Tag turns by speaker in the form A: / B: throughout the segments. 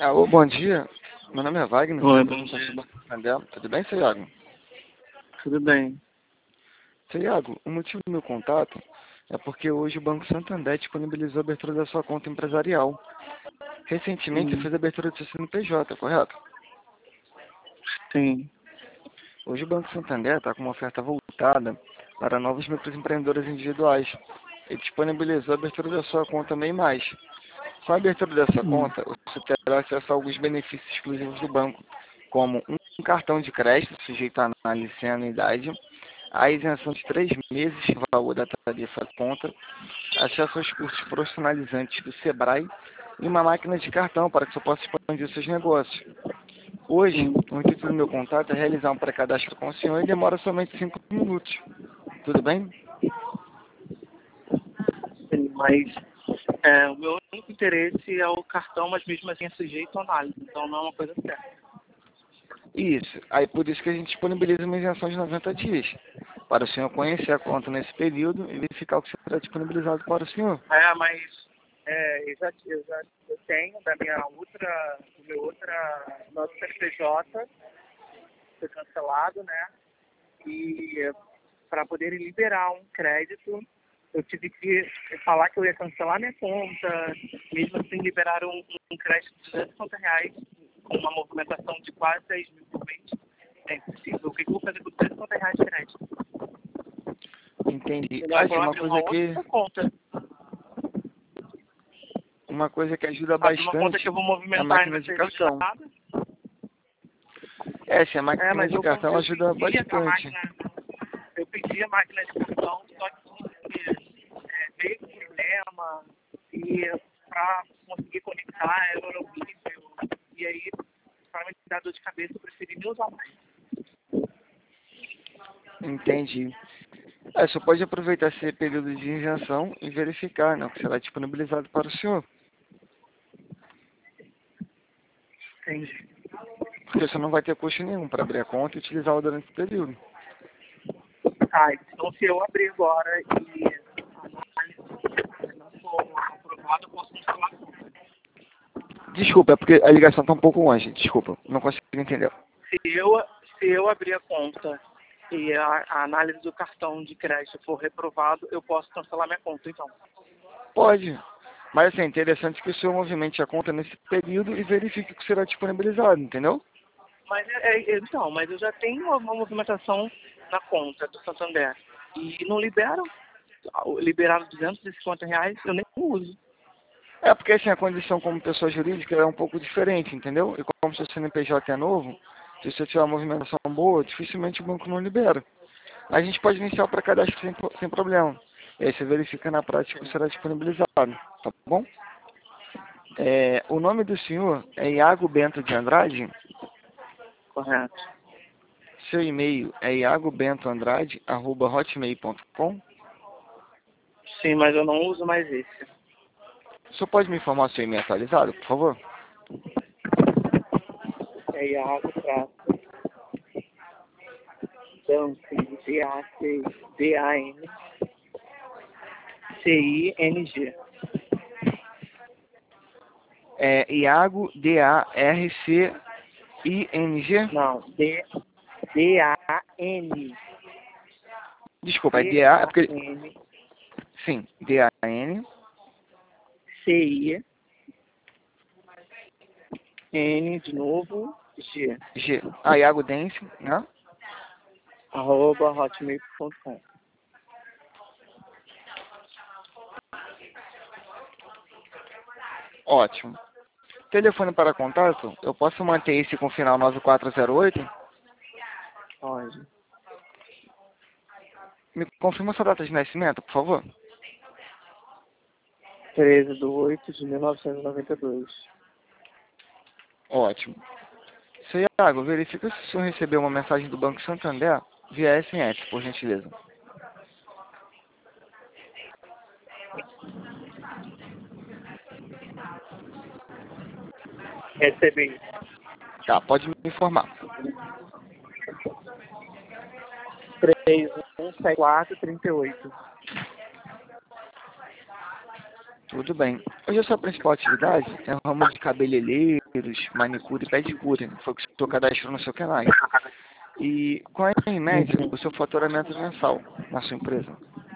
A: Alô, bom dia. Meu nome é Wagner, sou
B: Oi, bom
A: representante do
B: dia.
A: Banco Santander. Tudo bem, seu Iago?
B: Tudo bem?
A: Seu Iago, o motivo do meu contato é porque hoje o Banco Santander disponibilizou a abertura da sua conta empresarial. Recentemente você
B: Sim,
A: fez a abertura do seu CNPJ, correto?
B: sim.
A: Hoje o Banco Santander está com uma oferta voltada para novos microempreendedores individuais e disponibilizou a abertura da sua conta MEI+. Com a abertura dessa
B: Hum,
A: conta, você terá acesso a alguns benefícios exclusivos do banco, como um cartão de crédito sujeito à análise sem anuidade, a isenção de 3 meses do valor da tarifa conta, acesso aos cursos profissionalizantes do Sebrae e uma máquina de cartão para que você possa expandir seus negócios. Hoje,
B: sim,
A: o intuito do meu contato é realizar um pré-cadastro com o senhor e demora somente 5 minutos. Tudo bem?
B: sim. Mas o meu único interesse é o cartão, mas mesmo assim é sujeito à análise. Então não é uma coisa certa.
A: Isso. Aí por isso que a gente disponibiliza uma isenção de 90 dias. Para o senhor conhecer a conta nesse período e verificar o que será disponibilizado para o senhor.
B: Mas eu tenho da minha outra, meu outro CNPJ, foi cancelado, né? E para poder liberar um crédito, eu tive que falar que eu ia cancelar minha conta, mesmo assim liberaram um crédito de R$ 250 com uma movimentação de quase 10 mil por mês. É impossível. O que eu vou fazer com R$ 250 de crédito?
A: Entendi.
B: Melhor
A: Ah,
B: eu
A: isso é
B: abrir uma outra conta.
A: uma coisa que ajuda
B: Abrir uma conta que
A: bastante
B: eu vou
A: é a
B: movimentar e não
A: máquina
B: vai
A: de
B: servir de
A: cartão.
B: nada.
A: Se a máquina
B: Mas
A: de cartão
B: eu
A: ajuda
B: pedi a
A: bastante.
B: máquina, eu pedi a máquina de cartão, só que veio com problema e para conseguir conectar era horrível. E aí, para me dar dor de cabeça, eu preferi nem usar mais.
A: Entendi. Só pode aproveitar esse período de isenção e verificar, né, o que será disponibilizado para o senhor.
B: Entendi.
A: Porque você não vai ter custo nenhum para abrir a conta e utilizá-la durante esse período.
B: Então se eu abrir agora e a análise não for aprovada, eu posso cancelar a conta.
A: Desculpa, é porque a ligação está um pouco longe. Desculpa, não consigo entender.
B: Se eu, se eu abrir a conta e a análise do cartão de crédito for reprovado, eu posso cancelar minha conta, então.
A: Pode. Mas assim, é interessante que o senhor movimente a conta nesse período e verifique o que será disponibilizado, entendeu?
B: Mas eu já tenho uma movimentação na conta do Santander. E não liberam. Liberaram R$ 250, eu nem uso.
A: É porque assim, a condição como pessoa jurídica é um pouco diferente, entendeu? E como seu CNPJ é novo, se você tiver uma movimentação boa, dificilmente o banco não libera. A gente pode iniciar o pré-cadastro sem problema. E aí você verifica na prática o que será disponibilizado, tá bom? O nome do senhor é Iago Bento de Andrade.
B: Correto.
A: Seu e-mail é iagobentoandrade@hotmail.com.
B: Sim, mas eu não uso mais esse.
A: O senhor pode me informar seu e-mail atualizado, por favor?
B: É Iago traço Dancing, DANCING.
A: Iago, DARCING.
B: Não, DAN.
A: Desculpa, é DA, é porque...
B: DAN.
A: Sim, DAN,
B: CI. N de novo. G.
A: G. Iago Dance, né?
B: @hotmail.com.
A: Ótimo. Telefone para contato, eu posso manter esse com final 9408?
B: Pode.
A: Me confirma sua data de nascimento, por favor.
B: 13/8/1992.
A: Ótimo. Seu Iago, verifica se o senhor recebeu uma mensagem do Banco Santander via SMS, por gentileza.
B: Recebi.
A: Tá, pode me informar.
B: 317438.
A: Tudo bem. Hoje a sua principal atividade é o ramo de cabeleireiro, manicure e pedicure. Foi o que o senhor cadastrou no seu canal. E qual é, em média, o seu faturamento mensal na sua empresa?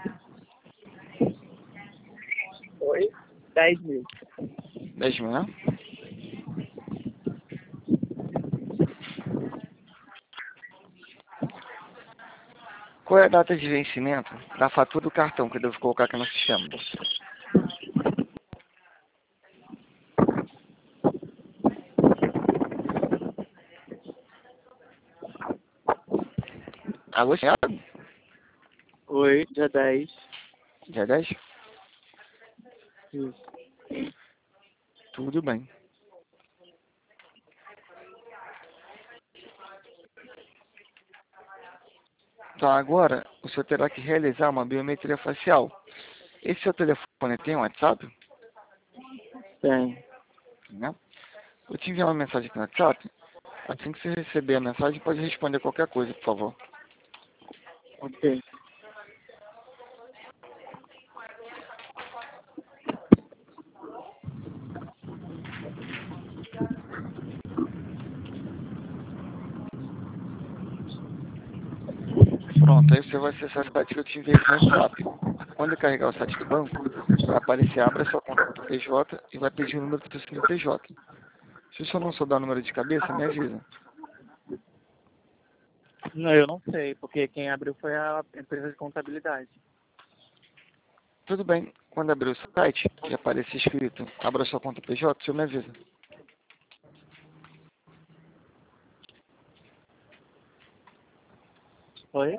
B: Foi 10 mil.
A: 10 mil, né? Qual é a data de vencimento da fatura do cartão que eu devo colocar aqui no sistema? Alô, senhora?
B: Oi, dia 10.
A: Dia 10?
B: Isso.
A: Tudo bem. Então agora o senhor terá que realizar uma biometria facial. Esse seu telefone tem um WhatsApp?
B: Tem.
A: Né? Vou te enviar uma mensagem aqui no WhatsApp. Assim que você receber a mensagem, pode responder qualquer coisa, por favor.
B: Ok.
A: Pronto, aí você vai acessar o site que eu te enviei aqui no WhatsApp. Quando carregar o site do banco, vai aparecer abra sua conta do PJ e vai pedir o número do seu CNPJ. Se o senhor não souber o número de cabeça, me avisa.
B: Não, eu não sei, porque quem abriu foi a empresa de contabilidade.
A: Tudo bem, quando abrir o site e aparecer escrito abra sua conta PJ, o senhor me avisa.
B: Oi?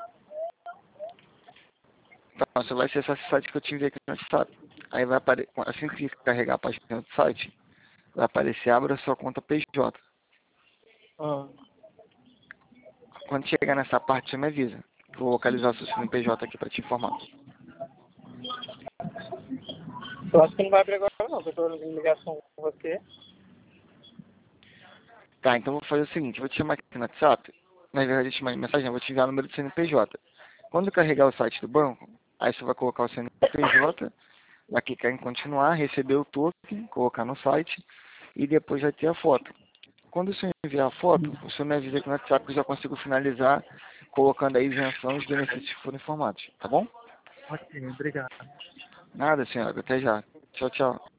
A: Então, você vai acessar esse site que eu te enviei aqui no WhatsApp. Aí vai aparecer, assim que carregar a página do site, vai aparecer abra sua conta PJ.
B: Ah.
A: Quando chegar nessa parte, você me avisa. Vou localizar o seu CNPJ aqui para te informar.
B: Eu acho que não vai abrir agora não, porque eu tô em ligação com você.
A: Tá, então vou fazer o seguinte, vou te chamar aqui no WhatsApp. Na verdade, de chamar em mensagem, eu vou te enviar o número do CNPJ. Quando carregar o site do banco, aí você vai colocar o CNPJ, vai clicar em continuar, receber o token, colocar no site e depois vai ter a foto. Quando o senhor enviar a foto, o senhor me avisa aqui no WhatsApp que eu já consigo finalizar colocando a isenção e os benefícios que foram informados, tá bom?
B: Ok, obrigado.
A: Nada, senhora. Até já. Tchau, tchau.